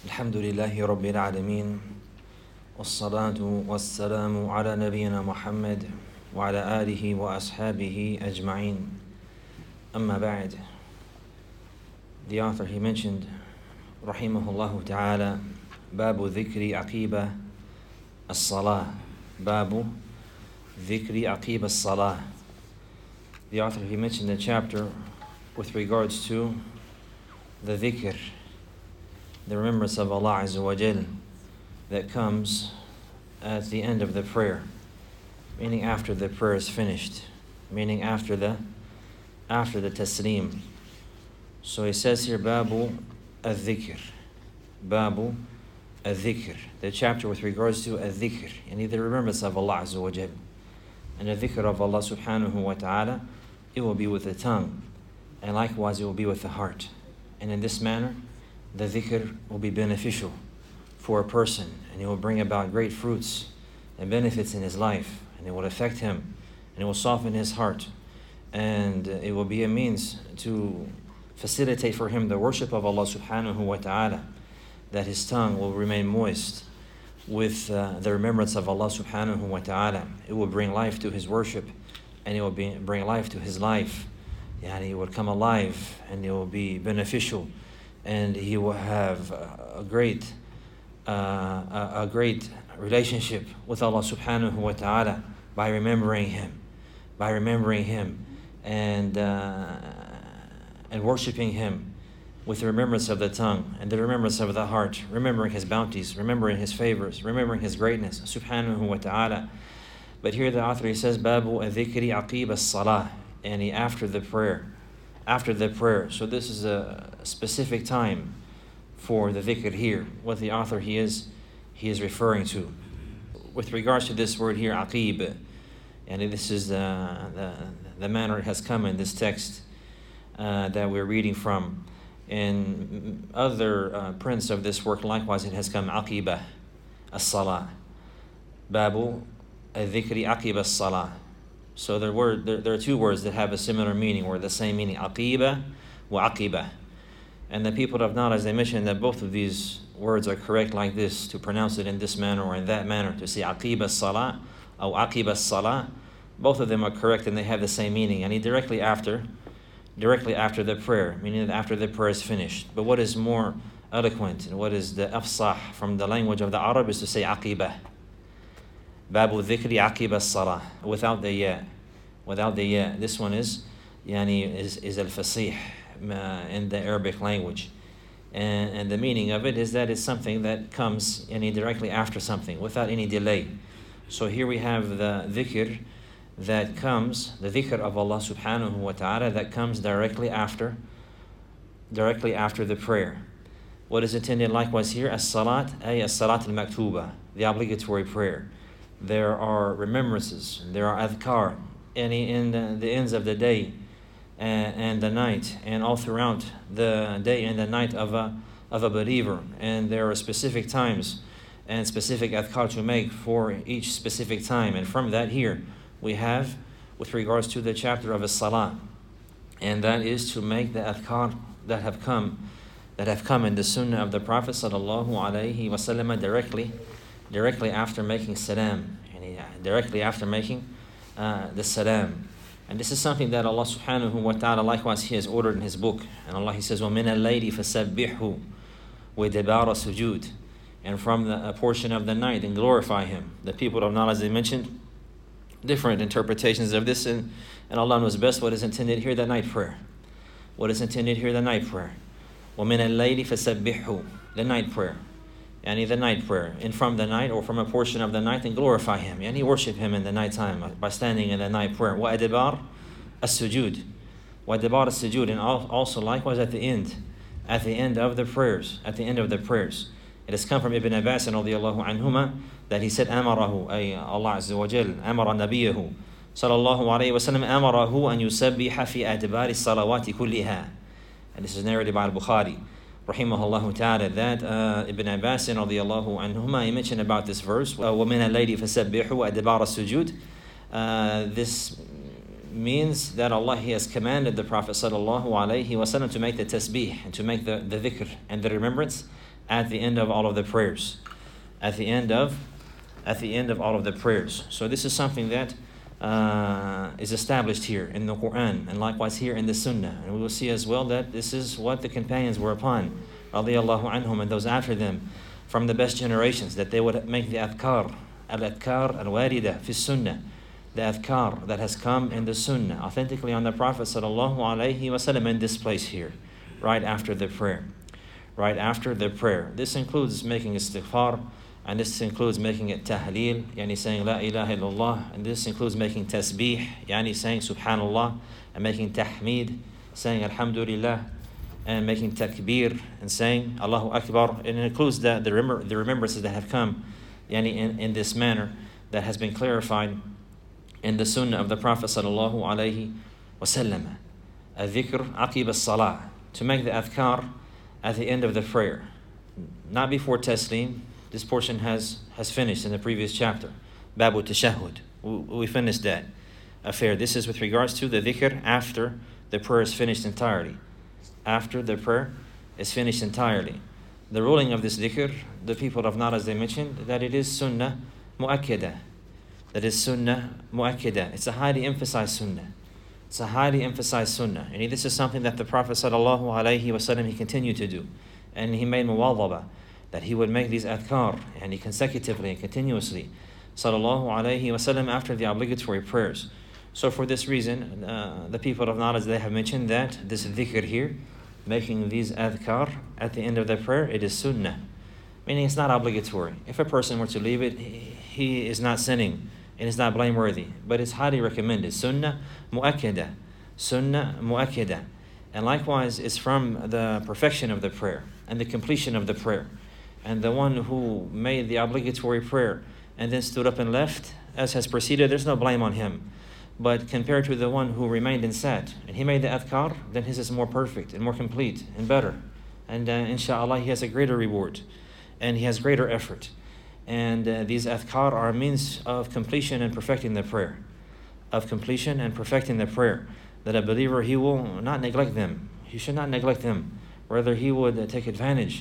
الحمد لله رب العالمين والصلاة والسلام على نبينا محمد وعلى آله وأصحابه أجمعين. أما بعد. The author, he mentioned, rahimahullah ta'ala, Babu Dhikri Aqiba As-Salah. Babu Dhikri Aqiba As-Salah. The author, he mentioned the chapter with regards to the dhikr, the remembrance of Allah Azza wa Jal that comes at the end of the prayer, meaning after the prayer is finished, meaning after the taslim. So he says here, Babu al-dhikr, Babu al-dhikr, the chapter with regards to al-dhikr, and the remembrance of Allah Azza wa Jal. And the dhikr of Allah subhanahu wa ta'ala, it will be with the tongue, and likewise it will be with the heart. And in this manner, the dhikr will be beneficial for a person, and it will bring about great fruits and benefits in his life, and it will affect him, and it will soften his heart, and it will be a means to facilitate for him the worship of Allah subhanahu wa ta'ala, that his tongue will remain moist with the remembrance of Allah subhanahu wa ta'ala. It will bring life to his worship, and it will bring life to his life. It will come alive, and it will be beneficial, and he will have a great relationship with Allah subhanahu wa ta'ala by remembering him, and worshiping him with the remembrance of the tongue and the remembrance of the heart, remembering his bounties, remembering his favors, remembering his greatness subhanahu wa ta'ala. But here the author, he says, Babu al-dhikri aqib as-salah, and after the prayer. So this is a specific time for the dhikr here, what the author he is referring to. With regards to this word here, aqib, and this is the manner it has come in this text that we're reading from. In other prints of this work, likewise, it has come aqiba as-salah. Babu al-dhikri aqib as-salah. So there are two words that have a similar meaning, or the same meaning, aqiba wa aqiba. And the people of knowledge, they mentioned that both of these words are correct like this, to pronounce it in this manner or in that manner, to say aqiba as-salah or aqiba as-salah. Both of them are correct and they have the same meaning. And directly after the prayer, meaning that after the prayer is finished. But what is more eloquent and what is the afsah from the language of the Arab is to say aqiba. Babu dhikri aqib as-salah, without the ya. This one is al-fasih in the Arabic language. And the meaning of it is that it's something that comes directly after something, without any delay. So here we have the dhikr that comes, the dhikr of Allah subhanahu wa ta'ala that comes directly after the prayer. What is intended likewise here? As-salat, as-salat al-maktuba, the obligatory prayer. There are remembrances, there are adhkar, in the ends of the day and the night, and all throughout the day and the night of a believer. And there are specific times and specific adhkar to make for each specific time. And from that here, we have, with regards to the chapter of as-salah, and that is to make the adhkar that have come in the sunnah of the Prophet sallallahu alaihi wasallam directly after making salam, directly after making the salam. And this is something that Allah subhanahu wa ta'ala likewise he has ordered in his book. And Allah, he says, وَمِنَ اللَّيْلِ فَسَبِّحْهُ وَدَبَارَ سُجُودٍ, and from a portion of the night, and glorify him. The people of knowledge, they mentioned different interpretations of this, and Allah knows best what is intended here, the night prayer. وَمِنَ اللَّيْلِ فَسَبِّحْهُ, the night prayer. The night prayer, and from the night or from a portion of the night, and glorify him. Worship him in the night time by standing in the night prayer. وَأَدْبَارَ السُّجُودِ, and also likewise at the end of the prayers. It has come from Ibn Abbas radiyallahu anhuma that he said, أمره, أي Allah Azza wa Jal, أمر نبيه صلى الله عليه وسلم أمره أن يسبح في أدبار الصلوات كلها. And this is narrated by Al-Bukhari rahimahullah ta'ala, that Ibn Abbas radiyallahu anhuma, he mentioned about this verse, وَمِنَ اللَّيْلِ فَسَبِّحُوا أَدْبَارَ السُّجُودِ. This means that Allah, He has commanded the Prophet sallallahu alaihi wasallam to make the tasbih and to make the dhikr and the remembrance at the end of all of the prayers. At the end of all of the prayers. So this is something that is established here in the Quran and likewise here in the Sunnah. And we will see as well that this is what the companions were upon, radiyallahu anhum, and those after them from the best generations, that they would make the adhkar, al-adhkar al-warida fi sunnah, the adhkar that has come in the Sunnah, authentically on the Prophet sallallahu alaihi wasallam, in this place here, right after the prayer. Right after the prayer. This includes making istighfar, and this includes making it tahleel, yani saying la ilaha illallah, and this includes making tasbih, yani saying subhanallah, and making tahmeed, saying alhamdulillah, and making takbir, and saying Allahu Akbar. And it includes the remembrances that have come yani in this manner that has been clarified in the Sunnah of the Prophet sallallahu alaihi wasallam. Al-dhikr aqib as-salah, to make the adhkar at the end of the prayer, not before taslim. This portion has finished in the previous chapter, Babu Tashahhud. We finished that affair. This is with regards to the dhikr after the prayer is finished entirely. After the prayer is finished entirely. The ruling of this dhikr, the people of knowledge, they mentioned that it is sunnah mu'akkada. That is sunnah mu'akkada. It's a highly emphasized sunnah. It's a highly emphasized sunnah. And this is something that the Prophet sallallahu alaihi wasallam, he continued to do. And he made muwadhaba, that he would make these adhkar, and he consecutively and continuously, sallallahu alaihi wasallam, after the obligatory prayers. So for this reason, the people of knowledge, they have mentioned that this dhikr here, making these adhkar at the end of the prayer, it is sunnah. Meaning it's not obligatory. If a person were to leave it, he is not sinning, and it's not blameworthy, but it's highly recommended. Sunnah mu'akkada. Sunnah mu'akkada. And likewise, it's from the perfection of the prayer and the completion of the prayer. And the one who made the obligatory prayer and then stood up and left, as has preceded, there's no blame on him. But compared to the one who remained and sat, and he made the adhkar, then his is more perfect and more complete and better. And inshallah, he has a greater reward and he has greater effort. And these adhkar are a means of completion and perfecting the prayer. Of completion and perfecting the prayer. That a believer, he will not neglect them. He should not neglect them. Rather, he would take advantage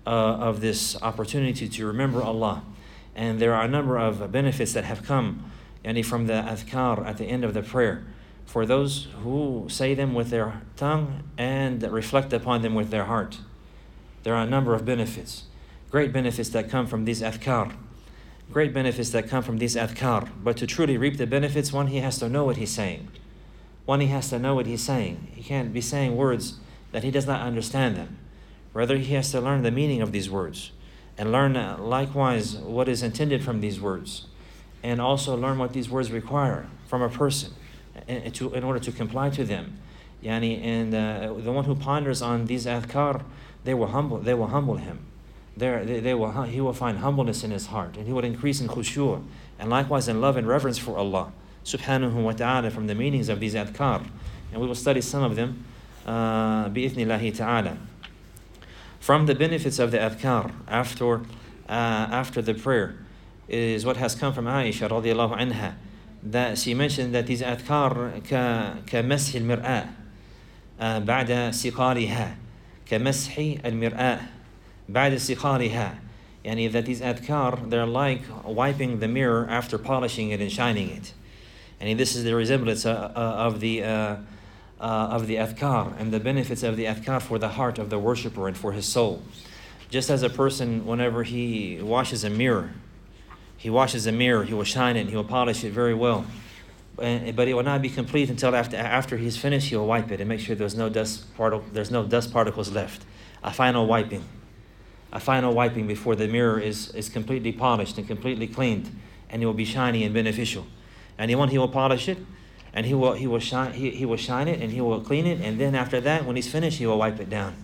of this opportunity to remember Allah. And there are a number of benefits that have come from the adhkar at the end of the prayer for those who say them with their tongue and reflect upon them with their heart. There are a number of benefits, great benefits that come from these adhkar. Great benefits that come from these adhkar. But to truly reap the benefits, one, he has to know what he's saying. One, he has to know what he's saying. He can't be saying words that he does not understand them. Rather, he has to learn the meaning of these words and learn likewise what is intended from these words, and also learn what these words require from a person in order to comply to them. And the one who ponders on these adhkar, they will humble him. He will find humbleness in his heart, and he will increase in khushu', and likewise in love and reverence for Allah subhanahu wa ta'ala, from the meanings of these adhkar. And we will study some of them bi'ithnillahi ta'ala. From the benefits of the adhkar after the prayer is what has come from Aisha radiallahu anha, that she mentioned that these adhkar كمسح المرآة بعد سقارها كمسح المرآة بعد سقارها. Yani that these adhkar, they're like wiping the mirror after polishing it and shining it. And this is the resemblance of the adhkar and the benefits of the adhkar for the heart of the worshipper and for his soul. Just as a person, whenever he washes a mirror, he will shine it, and he will polish it very well. But it will not be complete until after he's finished, he'll wipe it and make sure there's no dust particles left. A final wiping before the mirror is completely polished and completely cleaned, and it will be shiny and beneficial. And he will polish it, and he will shine it, and he will clean it, and then after that, when he's finished, he will wipe it down.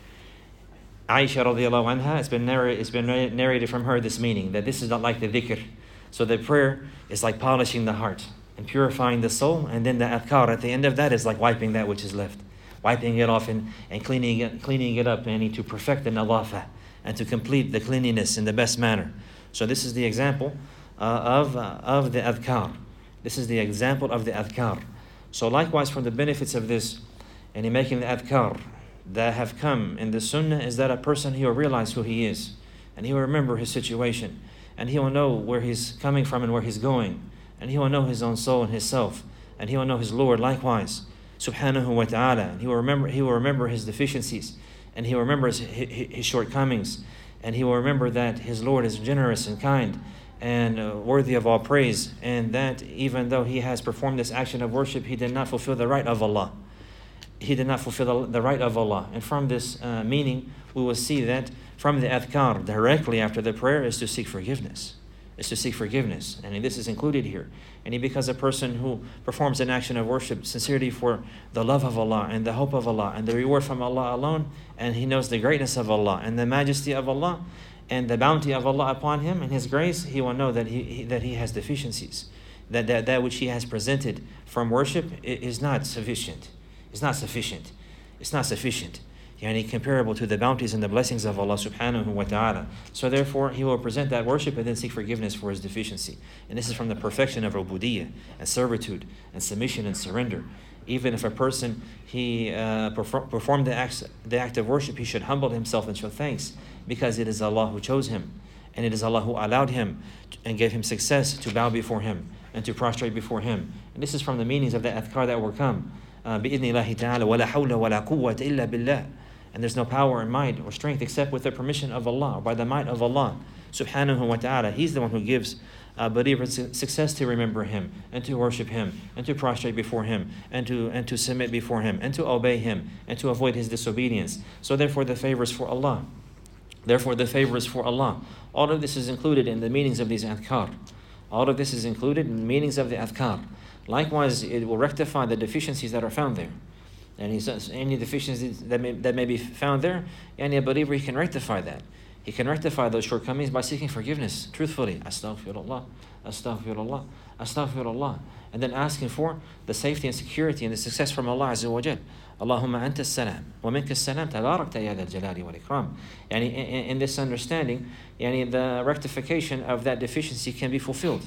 Aisha radiallahu anha, it's been narrated from her this meaning, that this is not like the dhikr. So the prayer is like polishing the heart and purifying the soul, and then the adhkar at the end of that is like wiping that which is left, wiping it off and cleaning it up, and to perfect the nadafa and to complete the cleanliness in the best manner. So this is the example of the adhkar. This is the example of the adhkar. So likewise, from the benefits of this, and in making the adhkar, that have come in the sunnah is that a person, he will realize who he is, and he will remember his situation, and he will know where he's coming from and where he's going, and he will know his own soul and his self, and he will know his Lord likewise, subhanahu wa ta'ala, and he will remember his deficiencies, and he will remember his shortcomings, and he will remember that his Lord is generous and kind and worthy of all praise, and that even though he has performed this action of worship, he did not fulfill the right of Allah. He did not fulfill the right of Allah. And from this meaning, we will see that from the adhkar, directly after the prayer, is to seek forgiveness. Is to seek forgiveness. And this is included here. And because a person who performs an action of worship sincerely for the love of Allah and the hope of Allah and the reward from Allah alone, and he knows the greatness of Allah and the majesty of Allah and the bounty of Allah upon him and his grace, he will know that he has deficiencies. That which he has presented from worship is not sufficient. It's not sufficient. It's not sufficient. Yani comparable to the bounties and the blessings of Allah subhanahu wa ta'ala. So therefore, he will present that worship and then seek forgiveness for his deficiency. And this is from the perfection of ubudiyyah and servitude and submission and surrender. Even if a person, he performed the act of worship, he should humble himself and show thanks, because it is Allah who chose him. And it is Allah who allowed him and gave him success to bow before him and to prostrate before him. And this is from the meanings of the adhkar that will come. بِإِذْنِ اللَّهِ تَعَالَى وَلَا حَوْلَ وَلَا قُوَّةَ إِلَّا بِاللَّهِ. And there's no power and might or strength except with the permission of Allah, or by the might of Allah subhanahu wa ta'ala. He's the one who gives believers success to remember him and to worship him and to prostrate before him and to submit before him and to obey him and to avoid his disobedience. So therefore the favors for Allah. Therefore the favors for Allah. All of this is included in the meanings of these adhkar. All of this is included in the meanings of the adhkar. Likewise, it will rectify the deficiencies that are found there. And he says any deficiencies that may be found there, any believer, he can rectify that. He can rectify those shortcomings by seeking forgiveness truthfully. Astaghfirullah, astaghfirullah, astaghfirullah. And then asking for the safety and security and the success from Allah Azza wa Jal. Allahumma anta as-salam wa minka as-salam tabarakta ya dhal jalali wal ikram. Yani in this understanding, yani the rectification of that deficiency can be fulfilled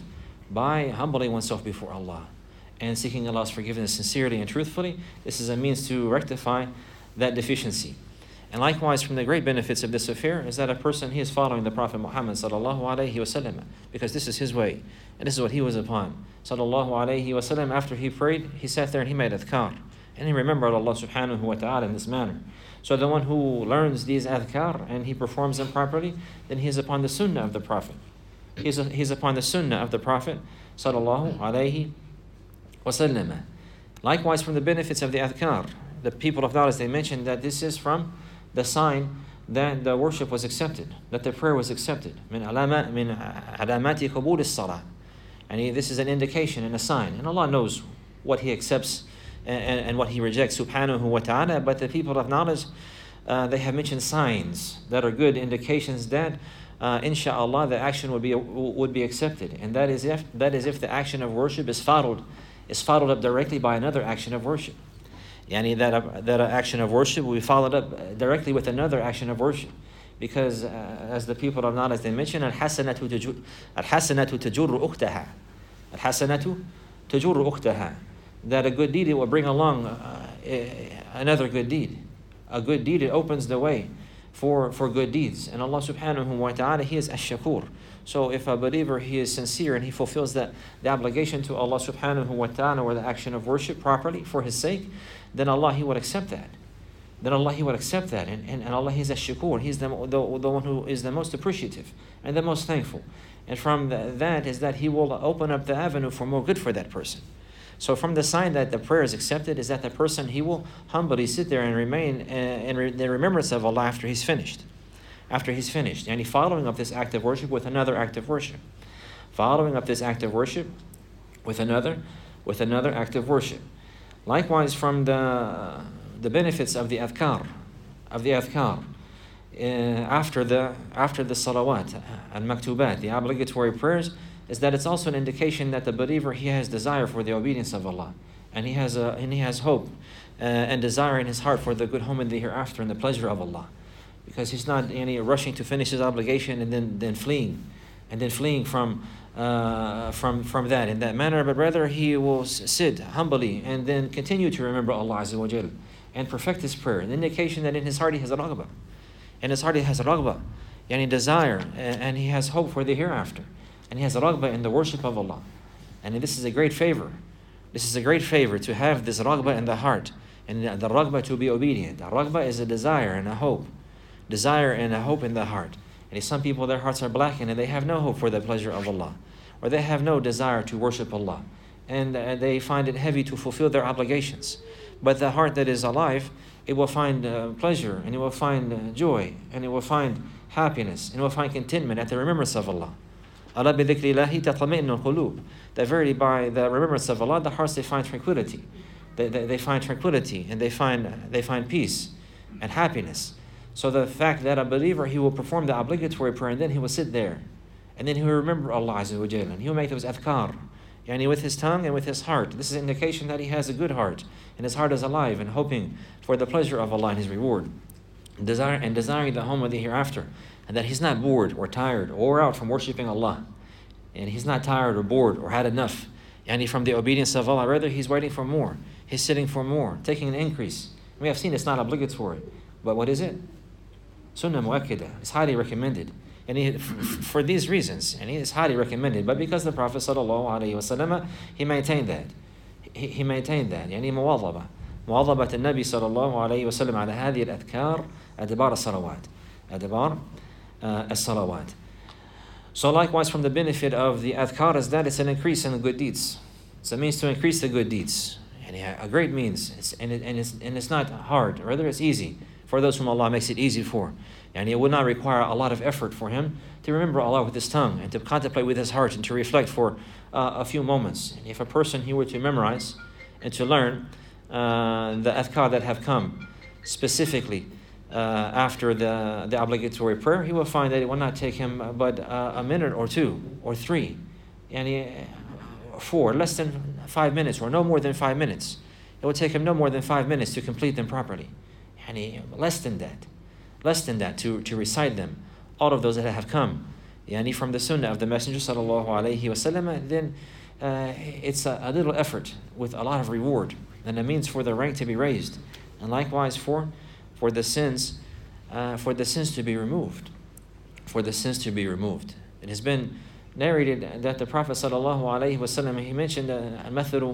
by humbling oneself before Allah and seeking Allah's forgiveness sincerely and truthfully. This is a means to rectify that deficiency. And likewise, from the great benefits of this affair is that a person, he is following the Prophet Muhammad sallallahu alaihi wasallam, because this is his way and this is what he was upon. Sallallahu alaihi wasallam, after he prayed, he sat there and he made adhkar and he remembered Allah subhanahu wa ta'ala in this manner. So the one who learns these adhkar and he performs them properly, then he is upon the sunnah of the Prophet. He's upon the sunnah of the Prophet sallallahu alaihi wasallam. Likewise, from the benefits of the adhkar, the people of knowledge, they mentioned that this is from the sign that the worship was accepted, that the prayer was accepted. Min alamati qabul as-salah. And this is an indication and a sign. And Allah knows what He accepts and what He rejects, subhanahu wa ta'ala. But the people of knowledge, they have mentioned signs that are good indications that insha'Allah the action would be accepted. And that is if the action of worship is followed up directly by another action of worship. Yani that action of worship will be followed up directly with another action of worship. Because as the people of knowledge, they mention, al-hasanatu tajurru ukhtaha. Al-hasanatu tajurru ukhtaha. That a good deed, it will bring along another good deed. A good deed, it opens the way for good deeds. And Allah subhanahu wa ta'ala, He is ash-shakur. So if a believer, he is sincere and he fulfills the obligation to Allah subhanahu wa ta'ala, or the action of worship properly for His sake, then Allah, He would accept that. And Allah, He is ash-shakur. He's the one who is the most appreciative and the most thankful. And from that is that He will open up the avenue for more good for that person. So from the sign that the prayer is accepted is that the person, he will humbly sit there and remain in the remembrance of Allah after he's finished. And following up this act of worship with another act of worship. Following up this act of worship with another act of worship. Likewise, from the benefits of the adhkar, after the salawat and maktubat, the obligatory prayers, is that it's also an indication that the believer, he has desire for the obedience of Allah, and he has hope and desire in his heart for the good home in the hereafter and the pleasure of Allah, because he's not rushing to finish his obligation and then fleeing from that in that manner, but rather he will sit humbly and then continue to remember Allah Azza wa Jal and perfect his prayer. An indication that in his heart he has a raghbah. In his heart he has a raghbah, yani desire, and he has hope for the hereafter. And he has a raghbah in the worship of Allah. And this is a great favor. This is a great favor to have this raghbah in the heart. And the raghbah to be obedient. The raghbah is a desire and a hope. Desire and a hope in the heart. And some people, their hearts are blackened and they have no hope for the pleasure of Allah. Or they have no desire to worship Allah. And they find it heavy to fulfill their obligations. But the heart that is alive, it will find pleasure, and it will find joy, and it will find happiness, and it will find contentment at the remembrance of Allah. Allah bi dhikrillahi tatma'innu al-qulub. That verily by the remembrance of Allah, the hearts they find tranquility. They find tranquility, and they find peace and happiness. So the fact that a believer, he will perform the obligatory prayer, and then he will sit there, and then he will remember Allah Azza wa Jalla, and he will make those adhkar, yani with his tongue and with his heart. This is an indication that he has a good heart, and his heart is alive and hoping for the pleasure of Allah and his reward, desiring the home of the hereafter, and that he's not bored or tired or out from worshipping Allah, and he's not tired or bored or had enough, yani from the obedience of Allah. Rather, he's waiting for more. He's sitting for more, taking an increase. We have seen it's not obligatory, but what is it? Sunnah mu'akkidah. It's highly recommended. And for these reasons, and it's highly recommended. But because the Prophet ﷺ, he maintained that. He maintained that. يعني مواظبة النبي صلى الله عليه وسلم على هذه الأذكار أدبار الصلوات. أدبار الصلوات. So likewise, from the benefit of the adhkar is that it's an increase in the good deeds. It's a means to increase the good deeds. And a great means. And it's not hard. Rather, it's easy for those whom Allah makes it easy for. And it would not require a lot of effort for him to remember Allah with his tongue and to contemplate with his heart and to reflect for a few moments. And if a person, he were to memorize and to learn the adhkar that have come specifically after the obligatory prayer, he will find that it will not take him but a minute or two or three, and 4, less than 5 minutes, or no more than 5 minutes. It will take him no more than 5 minutes to complete them properly. And less than that to recite them, all of those that have come from the sunnah of the Messenger sallallahu alaihi wasallam. Then it's a little effort with a lot of reward, and a means for the rank to be raised, and likewise for the sins to be removed. It has been narrated that the Prophet sallallahu alaihi wasallam, he mentioned مثل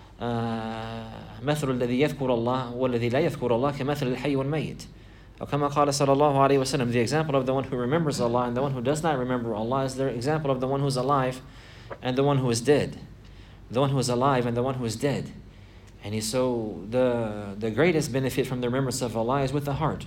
الذي يذكر الله والذي لا يذكر الله كمثل الحي والميت. أو كما قال صلى الله عليه وسلم, the example of the one who remembers Allah and the one who does not remember Allah is the example of the one who is alive and the one who is dead. The one who is alive and the one who is dead. And so the greatest benefit from the remembrance of Allah is with the heart.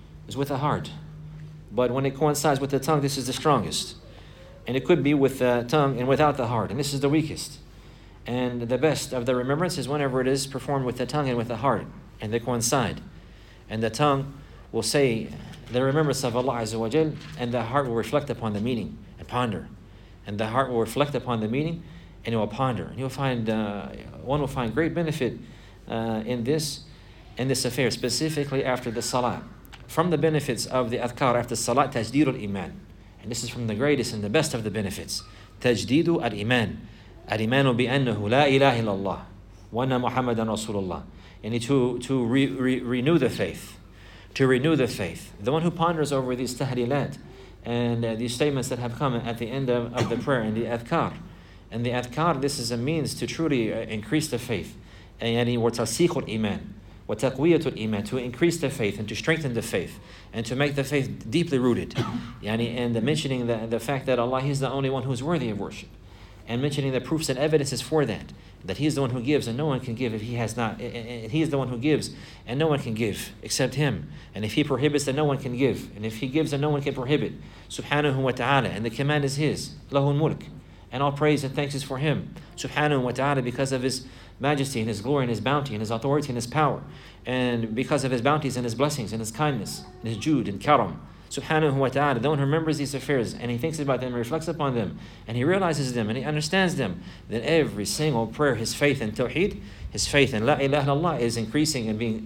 But when it coincides with the tongue, this is the strongest. And it could be with the tongue and without the heart, and this is the weakest. And the best of the remembrance is whenever it is performed with the tongue and with the heart, and they coincide. And the tongue will say the remembrance of Allah Azza wa Jal, and the heart will reflect upon the meaning and ponder. And the heart will reflect upon the meaning and it will ponder. And you'll find one will find great benefit in this affair, specifically after the salah. From the benefits of the adhkar after salah, tajdeed al-iman. And this is from the greatest and the best of the benefits. Tajdeed al-iman. Al-imanu bi-annahu la ilaha illallah wa anna Muhammadan Rasulullah. And to renew the faith. To renew the faith. The one who ponders over these tahlilat and these statements that have come at the end of the prayer and the adhkar. And the adhkar, this is a means to truly increase the faith. And وَتَصِيخُ الْإِيمَانِ وَتَقْوِيَةُ الْإِيمَانِ, to increase the faith and to strengthen the faith and to make the faith deeply rooted. And mentioning the fact that Allah is the only one who is worthy of worship. And mentioning the proofs and evidences for that He is the one who gives and no one can give if He has not. He is the one who gives and no one can give except Him. And if He prohibits, then no one can give. And if He gives, then no one can prohibit. Subhanahu wa ta'ala. And the command is His. Lahul mulk. And all praise and thanks is for Him. Subhanahu wa ta'ala, because of His majesty and His glory and His bounty and His authority and His power. And because of His bounties and His blessings and His kindness and His jude and karam. Subhanahu wa ta'ala, the one who remembers these affairs and he thinks about them, reflects upon them, and he realizes them and he understands them, then every single prayer, his faith in Tawheed, his faith in La ilaha illallah is increasing and being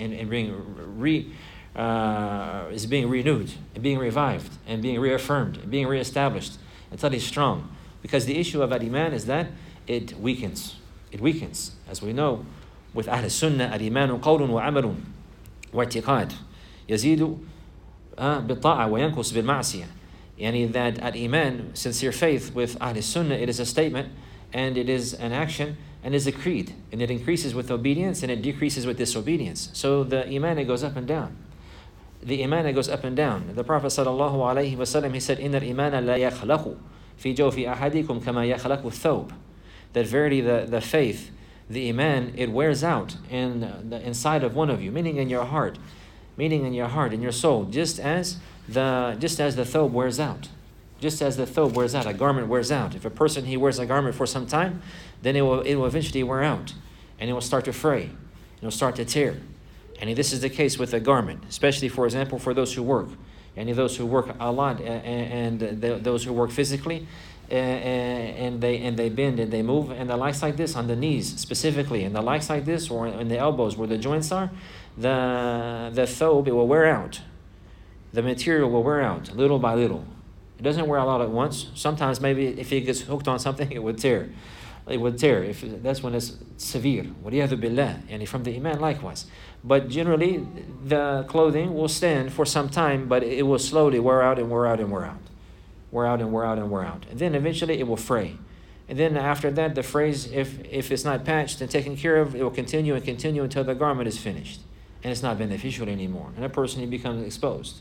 renewed and being revived and being reaffirmed and being reestablished until he's strong. Because the issue of al-iman is that it weakens. It weakens. As we know, with Ahl Sunnah, al-imanu qawlun wa amalun. واعتقاد يزيد بالطاعة وينقص بالمعصية. Yani that al-Iman, sincere faith with Ahl Sunnah, it is a statement and it is an action and is a creed, and it increases with obedience and it decreases with disobedience. So the Iman, it goes up and down. The Iman, it goes up and down. The Prophet ﷺ, he said, إِنَّ الْإِيمَانَ لَا يَخْلَقُ فِي جَوْفِ أَحَدِكُمْ كَمَا يَخْلَقُ الثَّوْبِ. That verily the faith, the Iman, it wears out in the inside of one of you, meaning in your heart, in your soul, just as the thawb wears out. Just as the thawb wears out, a garment wears out. If a person, he wears a garment for some time, then it will eventually wear out, and it will start to fray, it will start to tear. And this is the case with a garment, especially, for example, for those who work, and those who work a lot, and those who work physically, and they bend and they move, and the likes like this on the knees specifically, and the likes like this, or in the elbows where the joints are, the thawb, it will wear out. The material will wear out little by little. It doesn't wear out all at once. Sometimes maybe if it gets hooked on something, it would tear. It would tear. That's when it's severe. وَلِيَذُ بِاللَّهِ. And from the Iman likewise. But generally, the clothing will stand for some time, but it will slowly wear out and wear out and wear out. Wear out and wear out and wear out. And then eventually it will fray. And then after that, the frays, if it's not patched and taken care of, it will continue and continue until the garment is finished. And it's not beneficial anymore. And a person, he becomes exposed.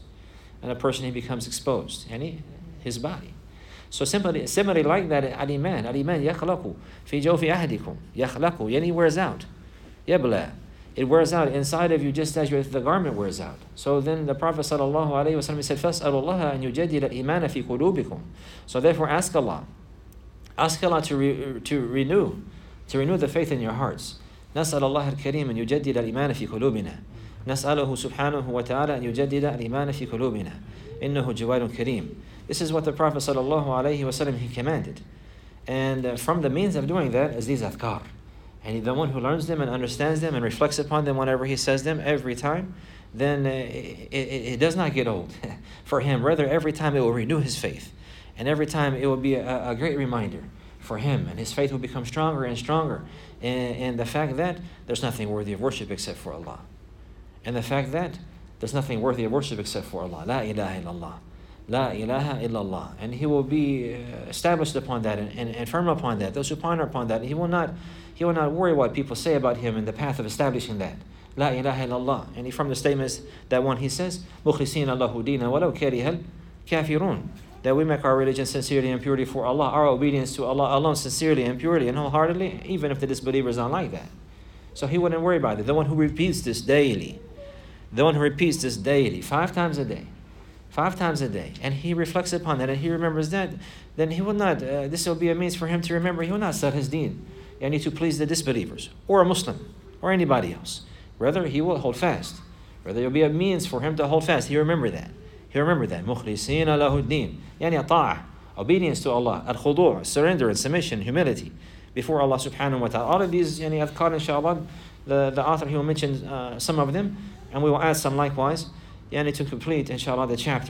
And his body. So similarly like that, al-Iman يخلق في جوف أحدكم يخلق, يعني wears out. يبلى, it wears out inside of you just as the garment wears out. So then the Prophet ﷺ said, فَاسْأَلُوا اللَّهَ أَنْ يُجَدِّدَ الْإِيمَانَ فِي قُلُوبِكُم. So therefore ask Allah to renew the faith in your hearts. نسأل الله الكريم أن يجدد الإيمان في قلوبنا. نسأله سبحانه وتعالى أن يجدد الإيمان في قلوبنا. إنه جواد كريم. This is what the Prophet ﷺ, he commanded. And from the means of doing that is these adhkar. And the one who learns them and understands them and reflects upon them whenever he says them every time, then it does not get old for him. Rather, every time it will renew his faith. And every time it will be a great reminder for him. And his faith will become stronger and stronger. And the fact that there's nothing worthy of worship except for Allah. And the fact that there's nothing worthy of worship except for Allah. La ilaha illallah. La ilaha illallah. And he will be established upon that and firm upon that. Those who ponder upon that, he will not worry what people say about him in the path of establishing that. La ilaha illallah. And from the statements that one he says, مُخْلِصِينَ اللَّهُ دِينَ وَلَوْ كَرِهَ الْكَافِرُونَ. That we make our religion sincerely and purely for Allah, our obedience to Allah alone sincerely and purely and wholeheartedly, even if the disbelievers don't like that. So he wouldn't worry about it. The one who repeats this daily, 5 times a day, and he reflects upon that and he remembers that, then he will not, this will be a means for him to remember, he will not sell his deen, and to please the disbelievers, or a Muslim, or anybody else. Rather, he will hold fast. Rather, it will be a means for him to hold fast. He remember that. مُخْلِصِينَ لَهُ الدِّينَ. يعني طاعة, obedience to Allah, al-khudu', surrender and submission, humility before Allah subhanahu wa ta'ala. All of these, adhkar, inshallah, the author, he will mention some of them, and we will add some likewise, to complete, inshallah, the chapter.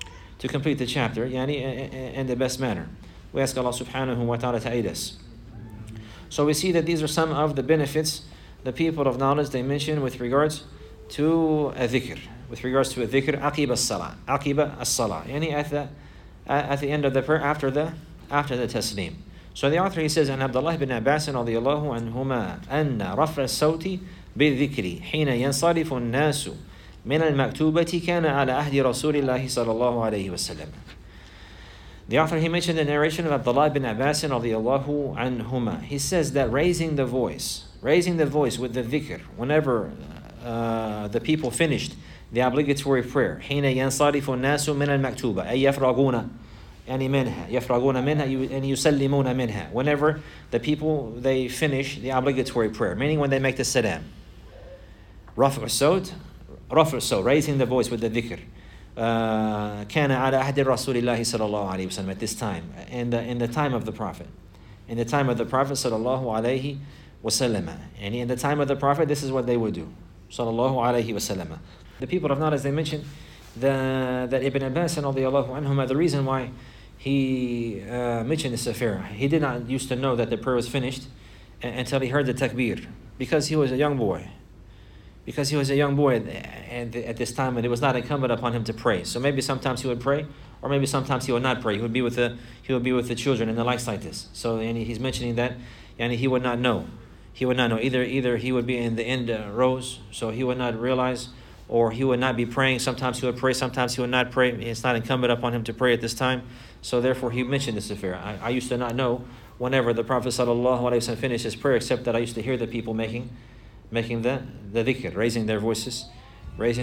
In the best manner. We ask Allah subhanahu wa ta'ala to aid us. So we see that these are some of the benefits the people of knowledge, they mention with regards to a dhikr. عقب الصلاة. At the end of the prayer, after the taslim. So the author, he says, عن عبد الله بن عباس رضي الله عنهما أن رفع الصوت بالذكر حين ينصرف الناس من المكتوبة كان على عهد رسول الله صلى الله عليه وسلم. The author, he mentioned the narration of Abdullah bin Abbas radiallahu anhuma. He says that raising the voice with the dhikr, whenever the people finished the obligatory prayer, حين ينصرف الناس من المكتوبة أي يفرغون منها and يسلمون منها. Whenever the people, they finish the obligatory prayer, meaning when they make the salam. رفع الصوت, raising the voice with the dhikr. كان على عهد رسول الله صلى الله عليه وسلم, at this time, in the time of the Prophet. In the time of the Prophet صلى الله عليه وسلم. And in the time of the Prophet, this is what they would do. صلى الله عليه وسلم. The people of knowledge, they mentioned that Ibn Abbas radiallahu anhuma, the reason why he mentioned this affair, he did not used to know that the prayer was finished until he heard the takbir, because he was a young boy. because he was a young boy at this time, and it was not incumbent upon him to pray. So maybe sometimes he would pray, or maybe sometimes he would not pray. He would be with the children and the likes like this. So and he's mentioning that, and he would not know. He would not know. Either he would be in the end rows, so he would not realize, or he would not be praying. Sometimes he would pray, sometimes he would not pray. It's not incumbent upon him to pray at this time. So therefore he mentioned this affair. I used to not know whenever the Prophet ﷺ finished his prayer, except that I used to hear the people making the dhikr, raising their voices with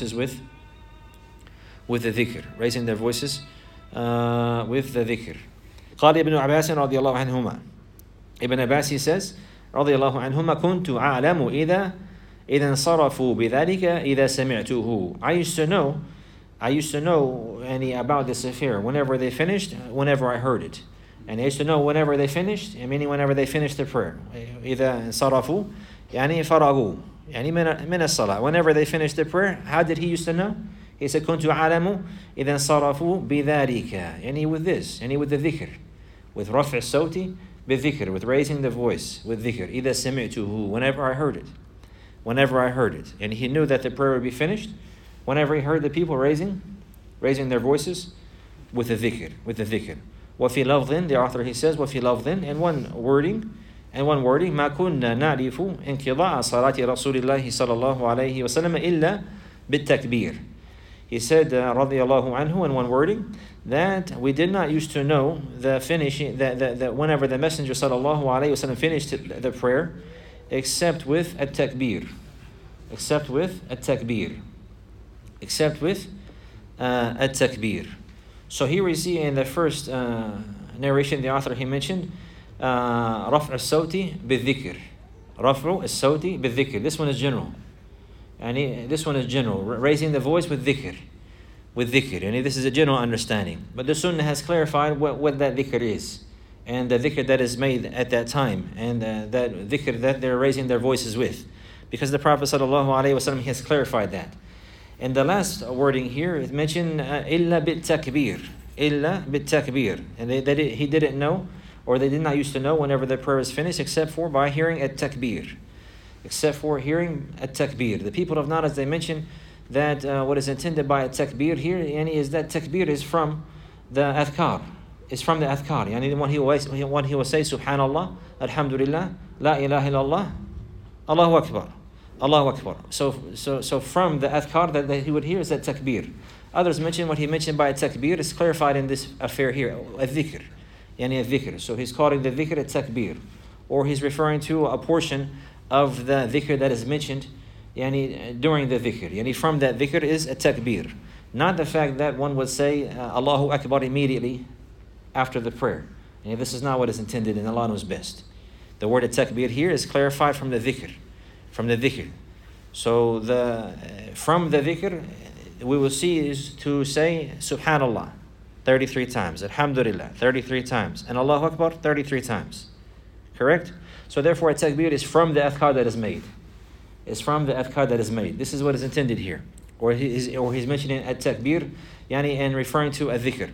the dhikr, raising their voices with the dhikr. قال ابن عباس رضي الله عنهما. Ibn Abbas, he says, رضي الله عنهما, كنت أعلم إذا انصرفوا بذلك إذا سمعته. I used to know about this affair whenever they finished, whenever I heard it. And I used to know whenever they finished, meaning whenever they finished the prayer. إذا انصرفوا يعني فرغوا يعني من الصلاة. Whenever they finished the prayer, how did he used to know? He said, كنت أعلم إذا انصرفوا بذلك. And with this, and with the dhikr, with رفع الصوت بالذكر, with raising the voice with dhikr. إذا سمعته, whenever I heard it. And he knew that the prayer would be finished whenever he heard the people raising their voices with the dhikr. وفي لفظ, the author, he says, وفي لفظ, and one wording, ما كنا نعرف انقضاء صلاة رسول الله صلى الله عليه وسلم إلا بالتكبير. He said, رضي الله عنه, in one wording, that we did not used to know the finishing, that whenever the Messenger sallallahu alaihi wasallam finished the prayer, except with a takbir. So here we see in the first narration, the author, he mentioned رفع الصوت بالذكر. رفع الصوت بالذكر. This one is general. And this one is general, raising the voice with dhikr. And this is a general understanding. But the Sunnah has clarified what that dhikr is, and the dhikr that is made at that time, and that dhikr that they're raising their voices with. Because the Prophet ﷺ has clarified that. And the last wording here is mentioned إِلَّا بِالتَّكْبِيرِ. And he didn't know, or they did not used to know whenever the prayer is finished, except for by hearing a takbir. The people of knowledge, they mention that what is intended by a takbir here, is that takbir is from the adhkar. It's from the adhkar. When he will say Subhanallah, Alhamdulillah, La ilaha illallah, Allahu Akbar. So from the adhkar that he would hear is that takbir. Others mention what he mentioned by a takbir is clarified in this affair here, a dhikr. So he's calling the dhikr a takbir, or he's referring to a portion of the dhikr that is mentioned during the dhikr. From that dhikr is a takbir. Not the fact that one would say Allahu Akbar immediately after the prayer. This is not what is intended, and Allah knows best. The word takbir here is clarified from the dhikr. So from the dhikr, we will see is to say Subhanallah 33 times, Alhamdulillah 33 times, and Allahu Akbar 33 times. Correct? So therefore a takbir is from the adhkar that is made. This is what is intended here. Or he's mentioning a takbir, and referring to a dhikr.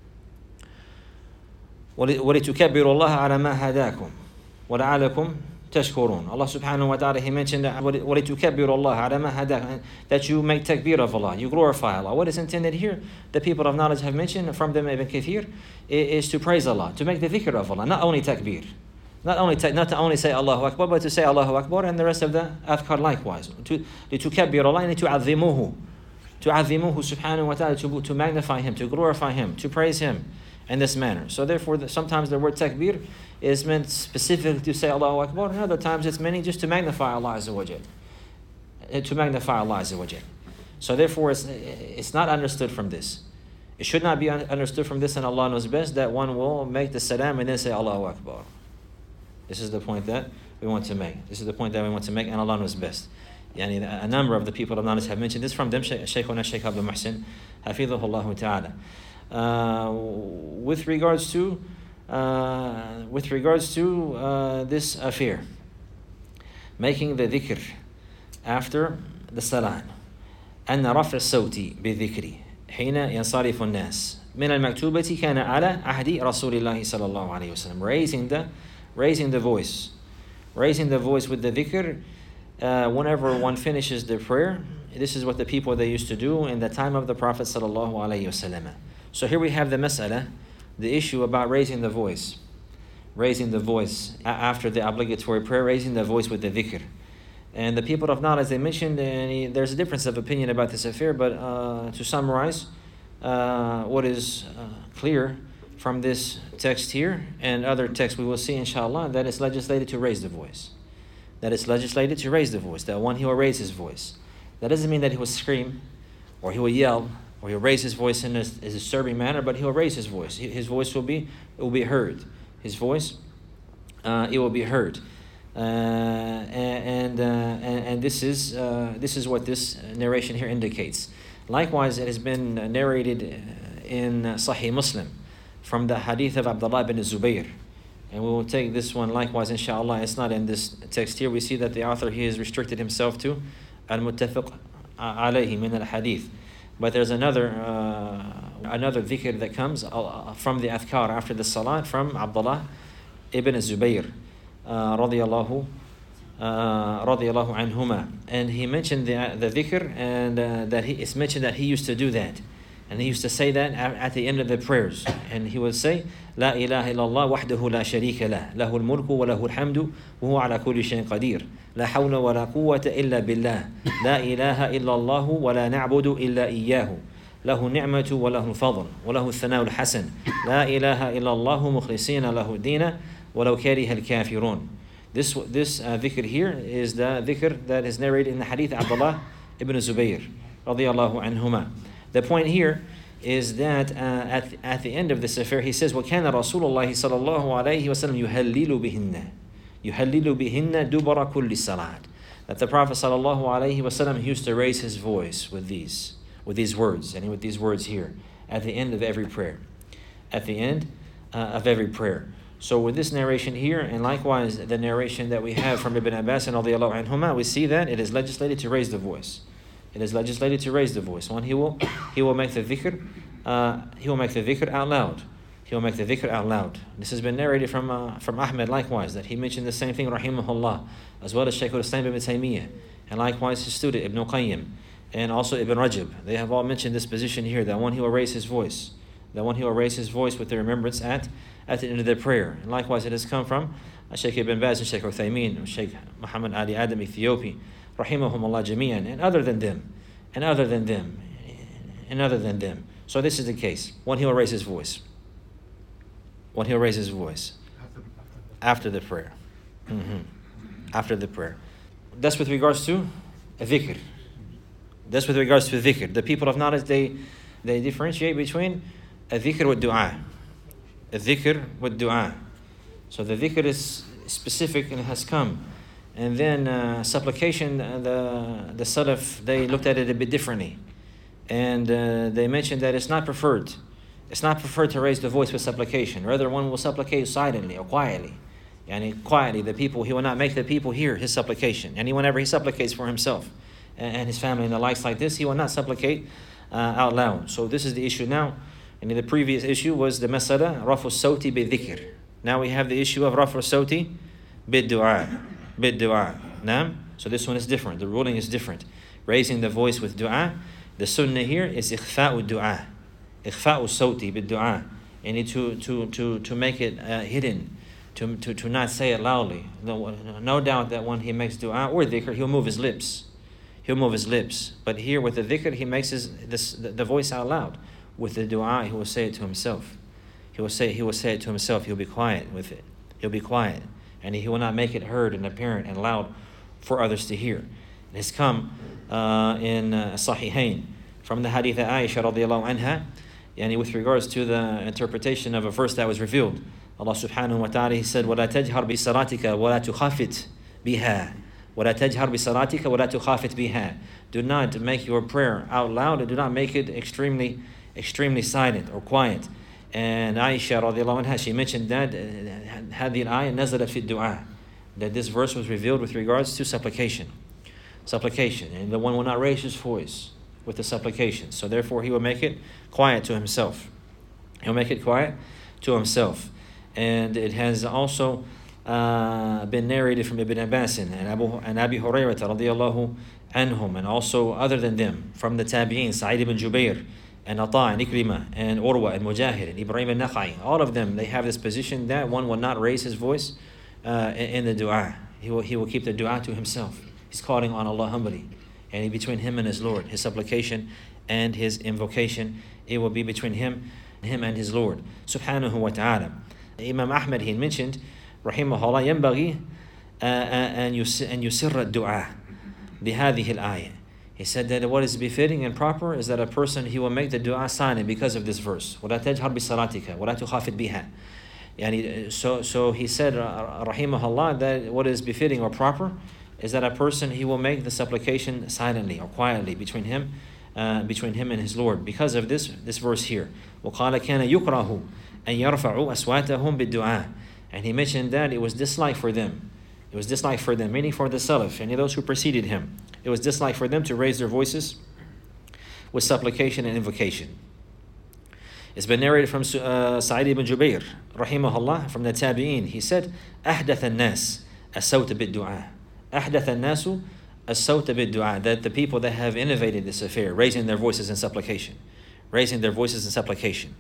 وَلِتُكَبِّرُوا اللَّهَ عَلَى مَا هَدَاكُمْ وَلَعَلَكُمْ تَشْكُرُونَ. Allah subhanahu wa ta'ala, he mentioned وَلِتُكَبِّرُوا اللَّهَ عَلَى مَا هَدَاكُمْ, that you make takbir of Allah, you glorify Allah. What is intended here, the people of knowledge have mentioned, from them Ibn Kathir, is to praise Allah, to make the dhikr of Allah, not only takbir. Not to only say Allahu Akbar, but to say Allahu Akbar and the rest of the adhkar likewise. لِتُكَبِّرُوا اللَّهَ, and to عَظِّمُوهُ subhanahu wa ta'ala, to magnify Him, to glorify Him, to praise Him in this manner. So therefore, sometimes the word takbir is meant specifically to say Allahu Akbar, and other times it's meaning just to magnify Allah Azza wa Jal. So therefore, it's not understood from this. It should not be understood from this, and Allah knows best, that one will make the salam and then say Allahu Akbar. This is the point that we want to make. And Allah knows best. A number of the people of knowledge have mentioned this, from them Shaykhuna Shaykh Abdul Muhsin, Hafidhahullah Ta'ala. With regards to this affair, making the dhikr after the salam, أن رفع الصوت بالذكر حين ينصرف الناس من المكتوبة كان على عهد رسول الله صلى الله عليه وسلم. Raising the voice with the dhikr whenever one finishes their prayer, this is what the people they used to do in the time of the Prophet sallallahu alaihi wasallam. So here we have the mas'ala, the issue about raising the voice. Raising the voice after the obligatory prayer, raising the voice with the dhikr. And the people of knowledge, they mentioned, and there's a difference of opinion about this affair, but to summarize, what is clear from this text here and other texts we will see inshallah, that it's legislated to raise the voice. That it's legislated to raise the voice, that one he will raise his voice. That doesn't mean that he will scream, or he will yell, or he'll raise his voice in a disturbing manner, but he will raise his voice. His voice will be heard. His voice, it will be heard. And this is what this narration here indicates. Likewise, it has been narrated in Sahih Muslim from the hadith of Abdullah ibn Zubayr. And we will take this one likewise, inshallah. It's not in this text here. We see that the author here has restricted himself to al-muttafiq alayhi min al-hadith. But there's another dhikr that comes from the adhkar after the salat from Abdullah ibn Zubayr radiyallahu anhuma. And he mentioned the dhikr, and that it's mentioned that he used to do that. And he used to say that at the end of the prayers. And he would say, La ilaha illallah wahdahu la sharika lah, lahul mulku wa lahul hamdu, wa huwa ala kulli shayin qadir. La hawla wa la quwwata illa billah. La ilaha illallah wa la na'budu illa iyyahu. Lahu ni'matu wa lahu fadl, wa lahu thana'ul hasan. La ilaha illallah mukhlisina lahu dina, wa law kariha al-kafirun. This dhikr here is the dhikr that is narrated in the hadith of Abdullah ibn Zubayr radiyallahu anhuma. The point here is that at the end of this affair, he says, وَكَانَ رَسُولُ اللَّهِ صَلَى اللَّهُ عَلَيْهِ وَسَلَّمْ يُهَلِّلُ بِهِنَّ دُبَرَ كُلِّ صَلَاةٍ. That the Prophet sallallahu alaihi wasallam used to raise his voice with these words, and with these words here, at the end of every prayer. At the end of every prayer. So with this narration here, and likewise the narration that we have from Ibn Abbas and radiallahu anhuma, we see that it is legislated to raise the voice. It is legislated to raise the voice. One, he will make the dhikr. He will make the dhikr out loud. He will make the dhikr out loud. This has been narrated from Ahmed likewise, that he mentioned the same thing, rahimahullah, as well as Shaykh al-Islam ibn Taymiyyah, and likewise his student Ibn Qayyim, and also Ibn Rajab. They have all mentioned this position here, that one he will raise his voice. That one he will raise his voice with the remembrance at the end of the prayer. And likewise it has come from Shaykh Ibn Baz and Shaykh Uthaymeen, Shaykh Muhammad Ali Adam Ethiopi, rahimahumullah jami'an, and other than them. So this is the case. One, he will raise his voice. One, he will raise his voice after the prayer. After the prayer. That's with regards to a dhikr. That's with regards to a dhikr. The people of knowledge, they differentiate between a dhikr with dua. A dhikr with dua. So the dhikr is specific and it has come. And then supplication, the Salaf, they looked at it a bit differently. And they mentioned that it's not preferred. It's not preferred to raise the voice with supplication. Rather, one will supplicate silently or quietly. And quietly, he will not make the people hear his supplication. And whenever he supplicates for himself and his family and the likes like this, he will not supplicate out loud. So this is the issue now. And the previous issue was the masala, rafu sawti bi-dhikr. Now we have the issue of rafu sawti bi-du'a. Naam. So this one is different. The ruling is different. Raising the voice with dua. The sunnah here is ikhfa'u du'a. Ikhfa'u sawti bid-du'a. You need to make it hidden. To not say it loudly. No doubt that when he makes dua or dhikr, he'll move his lips. But here with the dhikr, he makes the voice out loud. With the dua, he will say it to himself. He will say it to himself. He'll be quiet with it. He'll be quiet. And he will not make it heard and apparent and loud for others to hear. It has come in Sahihain from the hadith of Aisha radiallahu anha, and with regards to the interpretation of a verse that was revealed. Allah subhanahu wa ta'ala, he said, وَلَا تَجْهَرْ بِصَلَاتِكَ وَلَا تُخَافِتْ بِهَا وَلَا تَجْهَرْ بِصَلَاتِكَ وَلَا تُخَافِتْ بِهَا. Do not make your prayer out loud, and do not make it extremely silent or quiet. And Aisha radiallahu anha, she mentioned that هذه الآية نزلت في الدعاء, that this verse was revealed with regards to supplication, and the one will not raise his voice with the supplication. So therefore he will make it quiet to himself. And it has also been narrated from Ibn Abbas and Abi Hurairah radiyallahu anhum, and also other than them from the Tabi'in, Sa'id ibn Jubair, and Ata, and Ikrimah, and Urwa, and Mujahid, and Ibrahim al-Nakhai. All of them, they have this position that one will not raise his voice in the dua. He will keep the dua to himself. He's calling on Allah humbly, and between him and his Lord, his supplication and his invocation, it will be between him and his Lord subhanahu wa ta'ala. Imam Ahmad, he mentioned rahimahullah, ينبغي أن يسر الدعاء بهذه الآية. He said that what is befitting and proper is that a person, he will make the dua silent because of this verse. ولا تجهر بصلاتك ولا تخافت بها. So he said rahimahullah, that what is befitting or proper is that a person, he will make the supplication silently or quietly between him and his Lord, because of this verse here. وقال كان يكره أن يرفعوا أصواتهم بالدعاء. And he mentioned that it was disliked for them. It was disliked for them, meaning for the Salaf, and those who preceded him. It was disliked for them to raise their voices with supplication and invocation. It's been narrated from Sa'id ibn Jubair, rahimahullah, from the Tabi'in. He said, أحدث الناس الصوت بالدعاء. أحدث الناس الصوت بالدعاء. That the people that have innovated this affair, raising their voices in supplication. Raising their voices in supplication.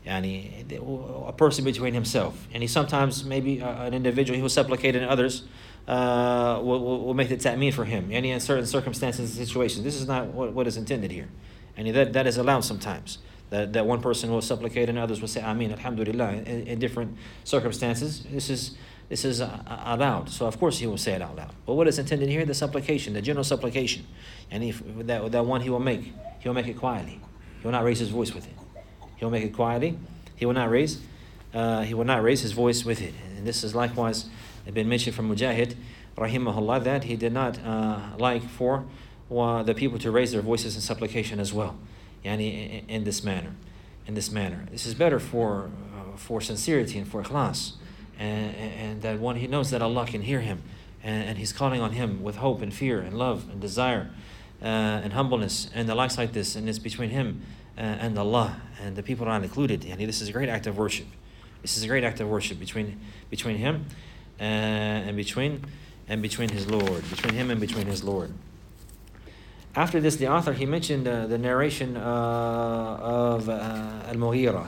A person between himself, and he sometimes, maybe an individual, he will supplicate, and others will make the ta'meen for him, and in certain circumstances and situations. This is not what is intended here, and that is allowed sometimes, that one person will supplicate and others will say Ameen, Alhamdulillah, in different circumstances. This is allowed, so of course he will say it out loud. But what is intended here, the supplication, the general supplication, and that one he will make it quietly. He will not raise his voice with it. He'll make it quietly. He will not raise his voice with it. And this is likewise been mentioned from Mujahid, rahimahullah, that he did not like for the people to raise their voices in supplication as well. In this manner. This is better for sincerity and for ikhlas, and that one, he knows that Allah can hear him, and he's calling on him with hope and fear and love and desire and humbleness and the likes like this, and it's between him and Allah, and the people are not included. This is a great act of worship. This is a great act of worship between him and between his Lord, between him and between his Lord. After this, the author, he mentioned the narration of Al-Mughira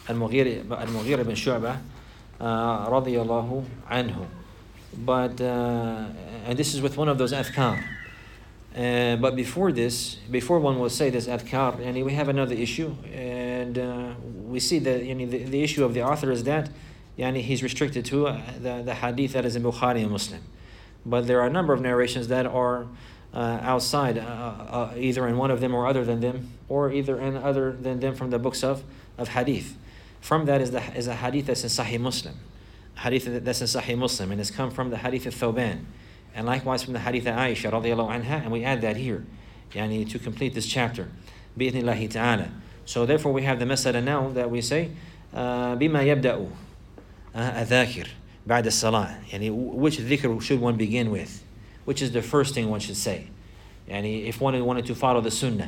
ibn Shu'bah radiyallahu anhu. But and this is with one of those adhkar. But before one will say this adhkar, and we have another issue, and we see that the issue of the author is that he's restricted to the hadith that is in Bukhari and Muslim. But there are a number of narrations that are outside, either in one of them or other than them, or either in other than them from the books of hadith. From that is a hadith that's in Sahih Muslim. Hadith that's in Sahih Muslim, and it's come from the hadith of Thawban. And likewise from the hadith of Aisha radiyallahu anha, and we add that here, to complete this chapter, bi'idhnillahi ta'ala. So therefore we have the masala now that we say, bima yabda'u adhakir ba'da salah. Which dhikr should one begin with? Which is the first thing one should say? If one wanted to follow the sunnah,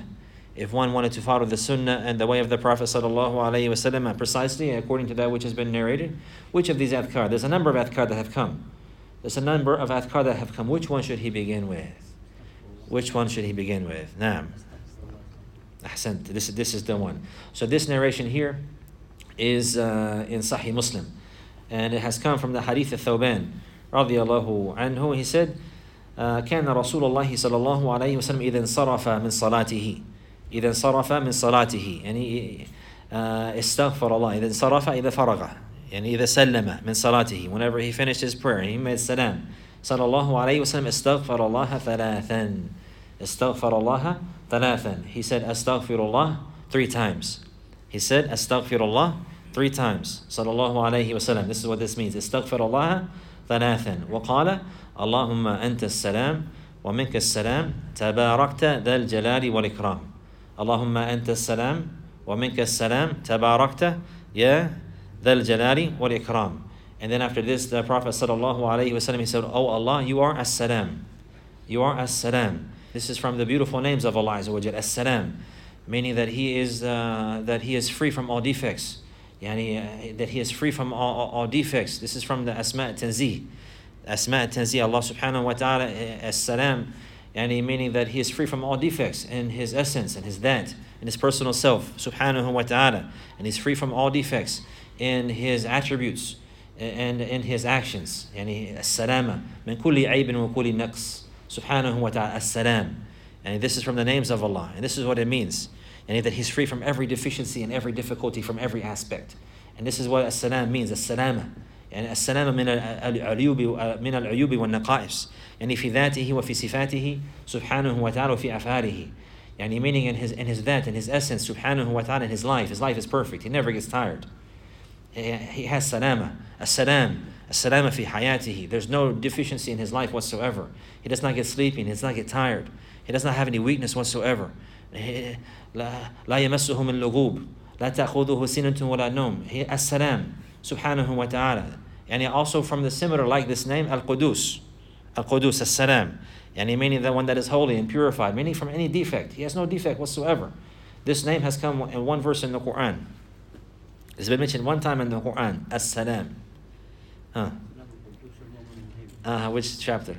and the way of the Prophet sallallahu alaihi wasallam, precisely according to that which has been narrated, which of these adhkar? There's a number of adhkar that have come. Which one should he begin with? Naam. Ahsant. This is the one. So this narration here is in Sahih Muslim, and it has come from the hadith of Thawban radiyallahu anhu. He said, كان رسول الله صلى الله عليه وسلم إذا انصرف من صلاته يعني استغفر الله إذا انصرف إذا فرغ إذا سلم من صلاته, whenever he finished his prayer, he made salam, صلى الله عليه وسلم استغفر الله ثلاثا. He said astaghfirullah 3 times. صلى الله عليه وسلم. This is what this means. استغفر الله ثلاثا وقال اللهم أنت السلام ومنك السلام تباركت ذا الجلال والإكرام. اللهم أنت السلام ومنك السلام تباركت يا ذا الجلال والإكرام. And then after this, the Prophet sallallahu alaihi wasallam, he said, "Oh Allah, you are as-salam. You are as-salam." This is from the beautiful names of Allah Azza wa Jalla, as-salam, meaning that He is free from all defects. that He is free from all defects. This is from the Asma' Tanzih. Asma' Tanzih, Allah subhanahu wa ta'ala, as-salam, meaning that He is free from all defects in His essence and His that, in His personal self, subhanahu wa ta'ala. And He's free from all defects in His attributes and in His actions. As-salama, min kulli aybin wa kulli naqs, subhanahu wa ta'ala, as-salam. And this is from the names of Allah. And this is what it means. And that He's free from every deficiency and every difficulty from every aspect. And this is what as-salam means, as-salama. And as-salama min al-uyubi wal-naqa'is. يعني في ذاته وفي صفاته سبحانه وتعالى وفي أفعاله. Meaning in his that, in His essence, subhanahu wa ta'ala, in His life. His life is perfect. He never gets tired. He has salama, as-salam fi hayatihi. There's no deficiency in His life whatsoever. He does not get sleepy. He does not get tired. He does not have any weakness whatsoever. لا يمسه من لغوب لا تأخذه سنة ولا نوم. As-salam, subhanahu wa ta'ala. Also from the similar like this name, al-Qudus. Al-Qudus, as-salam. Meaning the one that is holy and purified, meaning from any defect. He has no defect whatsoever. This name has come in one verse in the Quran. It's been mentioned one time in the Quran, as-salam. Which chapter?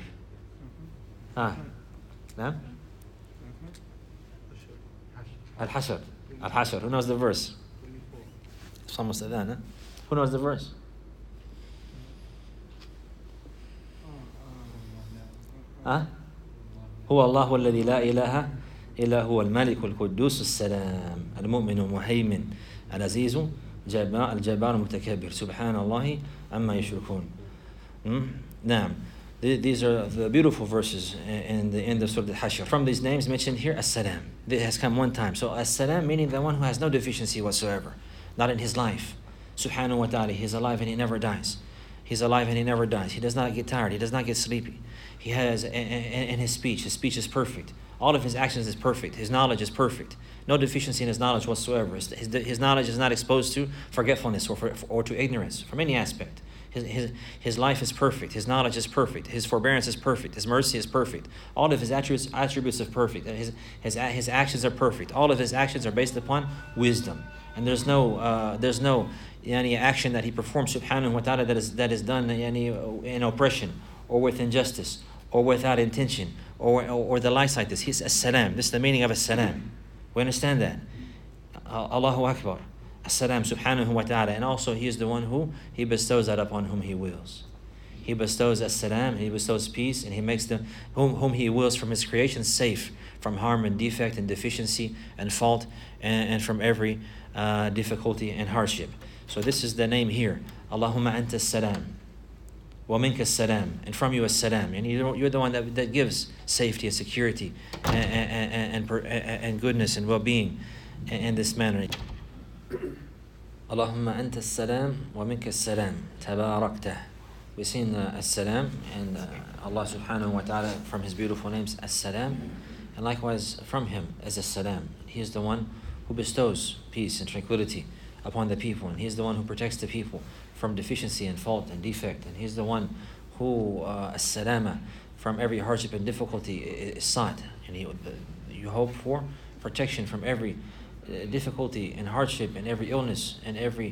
No? Al-Hashr. Al-Hashr. Who knows the verse? It's almost adhan, huh? Who knows the verse? هو الله الذي لا إله إلا هو الملك القدوس السلام المؤمن المهيمن العزيز الجبار المتكبر سبحان الله عما يشركون. Now, these are the beautiful verses in the end of Surah Al-Hashr. From these names mentioned here, as-salam. It has come one time. So as-salam meaning the one who has no deficiency whatsoever, not in his life. Subhanahu wa ta'ala, He's alive and He never dies. He's alive and He never dies. He does not get tired. He does not get sleepy. He has, in His speech is perfect. All of His actions is perfect. His knowledge is perfect. No deficiency in His knowledge whatsoever. His knowledge is not exposed to forgetfulness or to ignorance from any aspect. His life is perfect. His knowledge is perfect. His forbearance is perfect. His mercy is perfect. All of His attributes are perfect. His actions are perfect. All of His actions are based upon wisdom. And there's no action that He performs subhanahu wa ta'ala that is done in oppression or with injustice or without intention or the likes like this. He's as-salam. This is the meaning of as-salam. We understand that. Allahu Akbar. As-salam subhanahu wa ta'ala. And also He is the one who He bestows that upon whom He wills. He bestows as-salam, He bestows peace, and He makes them whom He wills from His creation safe from harm and defect and deficiency and fault and from every difficulty and hardship. So this is the name here. Allahumma anta as-salam. Wa minka as-salam. And from You as-salam. And you're the one that gives safety and security and goodness and well-being in this manner. Allahumma anta as-salam wa minka as-salam. Tabarakta. We've seen as-salam and Allah subhanahu wa ta'ala from His beautiful names as-salam. And likewise from Him as as-salam. He is the one who bestows peace and tranquility upon the people, and He is the one who protects the people from deficiency and fault and defect, and He is the one who as-salama from every hardship and difficulty is sought, and you hope for protection from every difficulty and hardship and every illness and every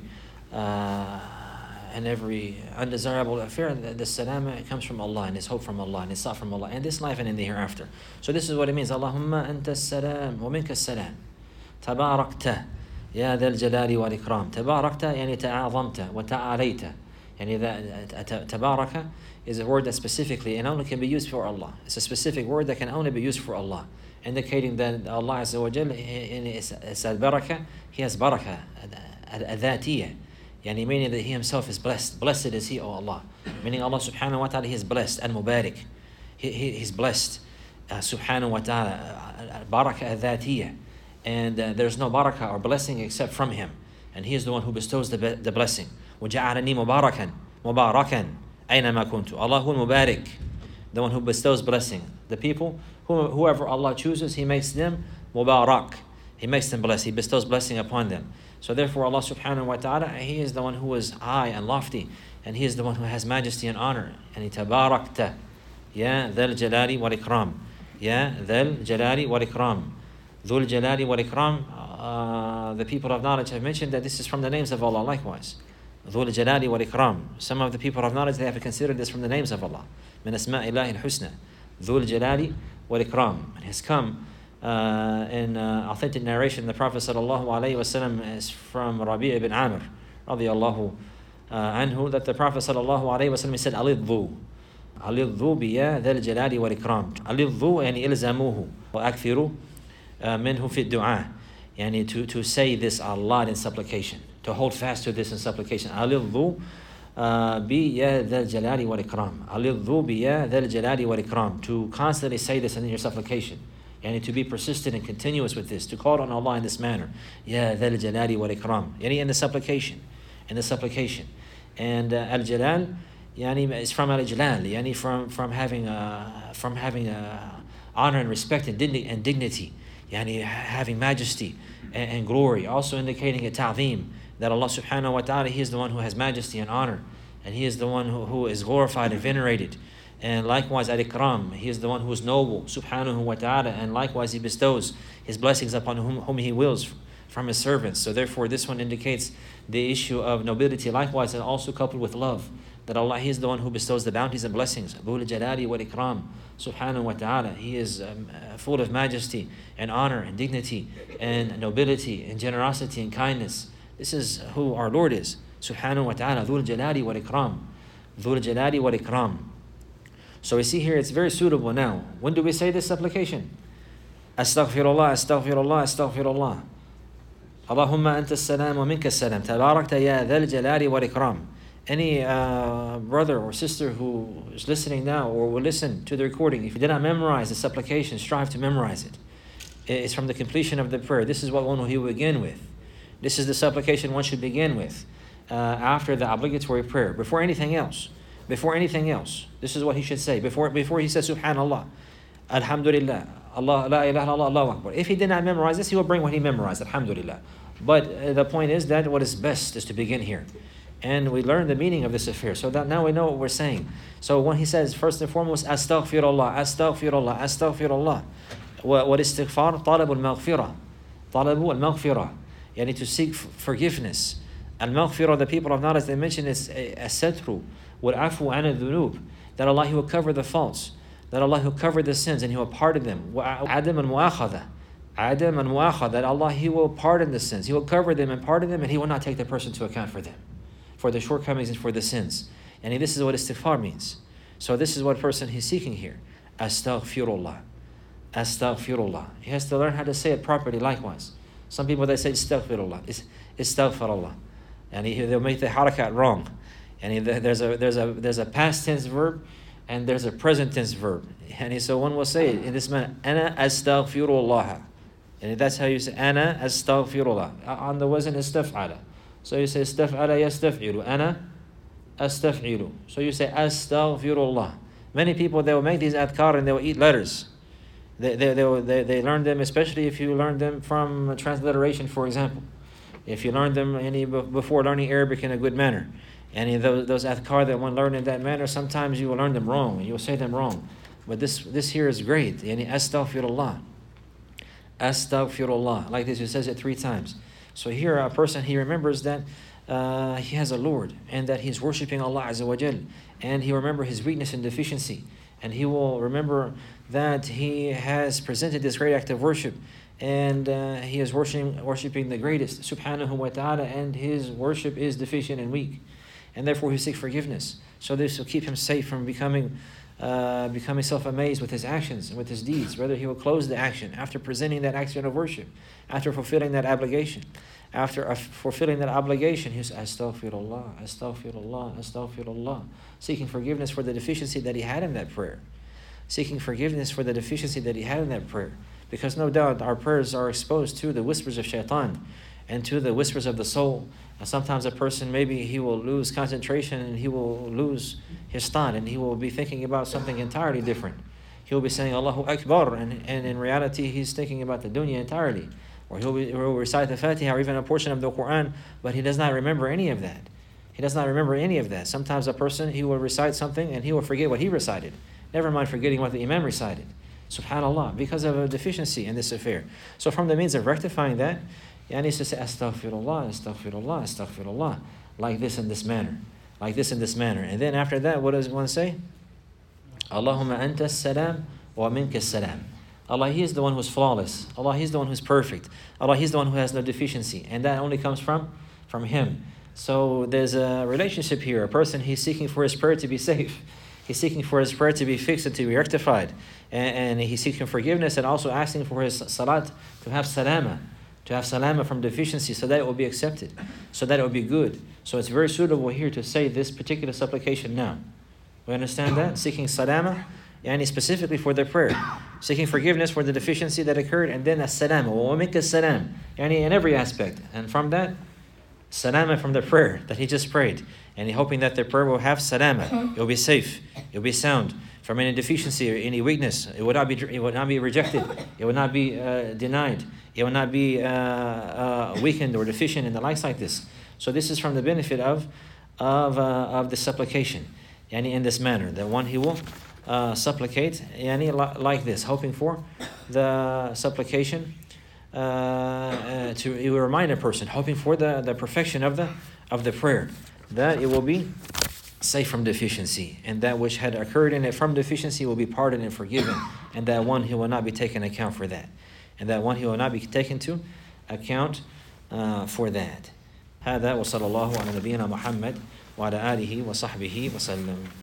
undesirable affair. The salama comes from Allah, and it's hope from Allah, and it's sought from Allah in this life and in the hereafter. So this is what it means. Allahumma anta as-salam wa minka as-salam. Tabarakta ya dhal jalali wal ikram. Tabarakta ta'azamta wa ta'alayta. Tabaraka is a word that specifically and only can be used for Allah. It's a specific word that can only be used for Allah, indicating that Allah Azza wa Jal in His al-barakah, He has barakah al-dhatiyah. Meaning that He Himself is blessed. Blessed is He, O Allah. Meaning Allah subhanahu wa ta'ala, He is blessed and mubarak. He's blessed subhanahu wa ta'ala. Barakah al-dhatiyah. And there's no barakah or blessing except from Him. And He is the one who bestows the blessing. وَجَعَلَنِي مُبَارَكًا أَيْنَمَا كُنْتُ. Allahu al-Mubarak, the one who bestows blessing. The people, whoever Allah chooses, He makes them mubarak. He makes them blessed. He bestows blessing upon them. So therefore Allah subhanahu wa ta'ala, He is the one who is high and lofty, and He is the one who has majesty and honor. And He tabarakta ya dhal jalali wal ikram. Ya dhal jalali wal ikram. Dhul jalali wal ikram. the people of knowledge have mentioned that this is from the names of Allah likewise. Dhul Jalali wal Ikram. Some of the people of knowledge, they have considered this from the names of Allah. Min Asma'illahi al-Husna. Dhul Jalali wal Ikram. It has come in authentic narration. The Prophet sallallahu alaihi wasallam is from Rabi' ibn Amr radiyallahu anhu, that the Prophet sallallahu alaihi wasallam said, Alidhu. Alidhu biya dhal jalali wal ikram. Alidhu yani ilzamuhu wa akthiru minhu fi du'a. Yani to say this a lot in supplication, to hold fast to this in supplication. Alidhu biya dhal jalali wal ikram. Alidhu biya dhal jalali wal ikram. To constantly say this in your supplication. Yani to be persistent and continuous with this, to call on Allah in this manner. Ya dhal jalali wal ikram. Yani in the supplication. In the supplication. And al-jalal yani is from al-jalal, yani from having honor and respect and dignity, yani having majesty and glory, also indicating a ta'zeem, that Allah subhanahu wa ta'ala, He is the one who has majesty and honor, and He is the one who is glorified and venerated. And likewise al-ikram, He is the one who is noble subhanahu wa ta'ala, and likewise He bestows His blessings upon whom He wills from His servants. So therefore this one indicates the issue of nobility likewise, and also coupled with love, that Allah, He is the one who bestows the bounties and blessings. Dhul Jalali wal Ikram subhanahu wa ta'ala. He is full of majesty and honor and dignity and nobility and generosity and kindness. This is who our Lord is subhanahu wa ta'ala. Dhul Jalali wal Ikram. Dhul Jalali wal Ikram. So we see here it's very suitable now. When do we say this supplication? Astaghfirullah, astaghfirullah, astaghfirullah. Allahumma anta as-salam wa minka as-salam. Tabarakta ya dhal jalali wal ikram. Any brother or sister who is listening now or will listen to the recording, if you did not memorize the supplication, strive to memorize it. It's from the completion of the prayer. This is what one will begin with. This is the supplication one should begin with after the obligatory prayer. Before anything else. Before anything else. This is what he should say. Before he says Subhanallah, Alhamdulillah, Allah, la ilaha illallah, Allahu Akbar. If he did not memorize this, he will bring what he memorized, Alhamdulillah. But the point is that what is best is to begin here. And we learn the meaning of this affair, so that now we know what we're saying. So when he says, first and foremost, Astaghfirullah, Astaghfirullah, Astaghfirullah. What is istighfar? Talab al-maghfirah. Talab al-maghfirah. Yani to seek forgiveness. Al-maghfirah, the people of knowledge, they mention is as-satru wal-afu an al-dhunub. That Allah, He will cover the faults. That Allah, He will cover the sins and He will pardon them. Adam and mu'akhadha. Adam and mu'akhadha. That Allah, He will pardon the sins. He will cover them and pardon them, and He will not take the person to account for them, for the shortcomings and for the sins. And this is what istighfar means. So this is what person he's seeking here. Astaghfirullah. Astaghfirullah. He has to learn how to say it properly likewise. Some people, they say astaghfirullah. It's astaghfirullah. And they'll make the harakat wrong. And there's a past tense verb and there's a present tense verb. And so one will say it in this manner, Ana astaghfirullah. And that's how you say, Ana astaghfirullah. On the wazn istaf'ala. So you say istaf'ala yastaf'ilu. Ana astaf'ilu. So you say astaghfirullah. Many people, they will make these adhkar and they will eat letters. They learn them, especially if you learn them from transliteration, for example. If you learn them before learning Arabic in a good manner. Any of those adhkar that one learned in that manner, sometimes you will learn them wrong and you will say them wrong. But this here is great. Yani astaghfirullah. Astaghfirullah. Like this, he says it 3 times. So here a person, he remembers that he has a Lord and that he's worshipping Allah Azza wa Jal, and he will remember his weakness and deficiency, and he will remember that he has presented this great act of worship, and he is worshiping the greatest subhanahu wa ta'ala, and his worship is deficient and weak, and therefore he seeks forgiveness. So this will keep him safe from becoming self-amazed with his actions and with his deeds. Rather, he will close the action after presenting that action of worship, after fulfilling that obligation. After fulfilling that obligation, he says, Astaghfirullah, Astaghfirullah, Astaghfirullah, seeking forgiveness for the deficiency that he had in that prayer. Seeking forgiveness for the deficiency that he had in that prayer. Because no doubt our prayers are exposed to the whispers of shaitan and to the whispers of the soul. And sometimes a person, maybe he will lose concentration and he will lose his thought and he will be thinking about something entirely different. He will be saying Allahu Akbar, and in reality he's thinking about the dunya entirely. Or he'll recite the Fatiha or even a portion of the Quran, but he does not remember any of that. He does not remember any of that. Sometimes a person, he will recite something and he will forget what he recited. Never mind forgetting what the Imam recited. Subhanallah, because of a deficiency in this affair. So from the means of rectifying that Yani it's to say astaghfirullah, astaghfirullah, astaghfirullah, like this in this manner, like this in this manner. And then after that, what does one say? Allahumma anta salam wa minka salam. Allah, He is the one who's flawless. Allah, He's the one who's perfect. Allah, He's the one who has no deficiency. And that only comes from Him. So there's a relationship here. A person, he's seeking for his prayer to be safe. He's seeking for his prayer to be fixed and to be rectified. And he's seeking forgiveness and also asking for his salat to have salama from deficiency, so that it will be accepted, so that it will be good. So it's very suitable here to say this particular supplication now. We understand that? Seeking salama, yani specifically for the prayer. Seeking forgiveness for the deficiency that occurred, and then as-salam, wa minka salam, yani in every aspect. And from that, salama from the prayer that he just prayed. And hoping that the prayer will have salama. It will be safe. It will be sound from any deficiency or any weakness. It would not be rejected. It would not be denied. It will not be weakened or deficient and the likes like this. So this is from the benefit of the supplication, yani in this manner, that one he will supplicate, yani like this, hoping for the supplication to remind a person, hoping for the perfection of the prayer, that it will be safe from deficiency, and that which had occurred in it from deficiency will be pardoned and forgiven, and that one he will not be taken account for that. And that one he will not be taken to account for that. هذا وصلى الله على نبينا محمد وعلى آله وصحبه وسلم.